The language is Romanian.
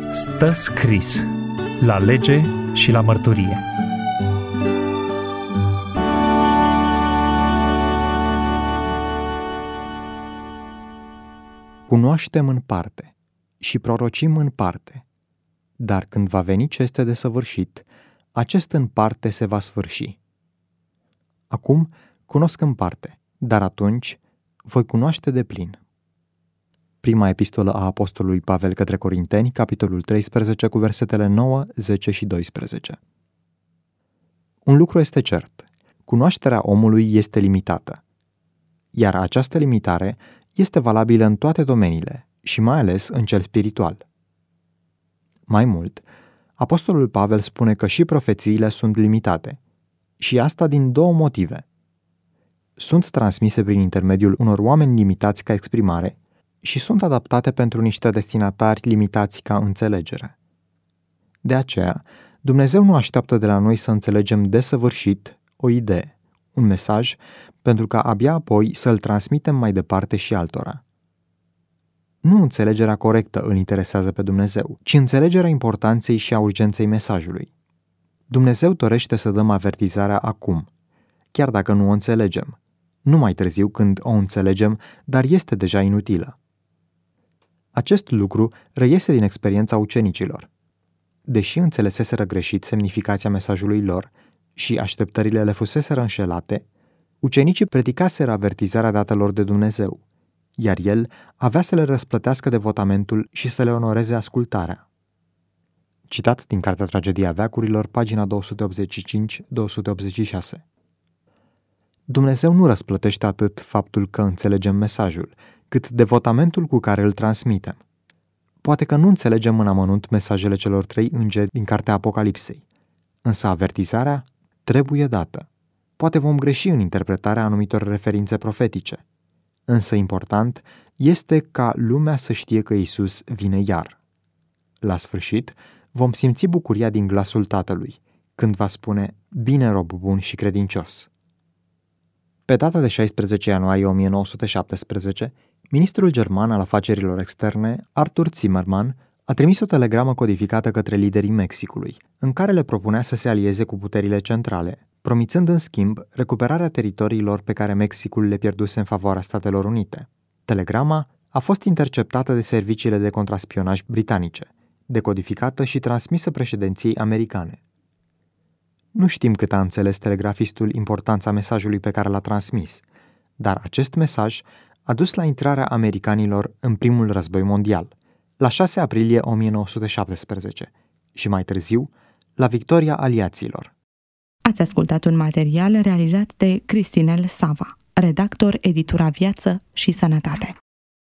Stă scris la lege și la mărturie. Cunoaștem în parte și prorocim în parte, dar când va veni ce este desăvârșit, acest în parte se va sfârși. Acum cunosc în parte, dar atunci voi cunoaște deplin. Prima epistolă a apostolului Pavel către Corinteni, capitolul 13, cu versetele 9, 10 și 12. Un lucru este cert: cunoașterea omului este limitată, iar această limitare este valabilă în toate domeniile și mai ales în cel spiritual. Mai mult, apostolul Pavel spune că și profețiile sunt limitate, și asta din două motive. Sunt transmise prin intermediul unor oameni limitați ca exprimare și sunt adaptate pentru niște destinatari limitați ca înțelegere. De aceea, Dumnezeu nu așteaptă de la noi să înțelegem desăvârșit o idee, un mesaj, pentru ca abia apoi să-l transmitem mai departe și altora. Nu înțelegerea corectă îl interesează pe Dumnezeu, ci înțelegerea importanței și a urgenței mesajului. Dumnezeu dorește să dăm avertizarea acum, chiar dacă nu o înțelegem, nu mai târziu când o înțelegem, dar este deja inutilă. Acest lucru reiese din experiența ucenicilor. Deși înțeleseseră greșit semnificația mesajului lor și așteptările le fuseseră înșelate, ucenicii predicaseră avertizarea dată lor de Dumnezeu, iar El avea să le răsplătească devotamentul și să le onoreze ascultarea. Citat din Cartea Tragedia veacurilor, pagina 285-286. Dumnezeu nu răsplătește atât faptul că înțelegem mesajul, cât devotamentul cu care îl transmitem. Poate că nu înțelegem în amănunt mesajele celor 3 îngeri din Cartea Apocalipsei, însă avertizarea trebuie dată. Poate vom greși în interpretarea anumitor referințe profetice, însă important este ca lumea să știe că Iisus vine iar. La sfârșit, vom simți bucuria din glasul Tatălui, când va spune: "Bine, rob bun și credincios." Pe data de 16 ianuarie 1917, ministrul german al afacerilor externe, Arthur Zimmermann, a trimis o telegramă codificată către liderii Mexicului, în care le propunea să se alieze cu puterile centrale, promițând în schimb recuperarea teritoriilor pe care Mexicul le pierduse în favoarea Statelor Unite. Telegrama a fost interceptată de serviciile de contraspionaj britanice, decodificată și transmisă președinției americane. Nu știm cât a înțeles telegrafistul importanța mesajului pe care l-a transmis, dar acest mesaj a dus la intrarea americanilor în primul război mondial, la 6 aprilie 1917, și mai târziu, la victoria aliaților. Ați ascultat un material realizat de Cristinel Sava, redactor Editura Viață și Sănătate.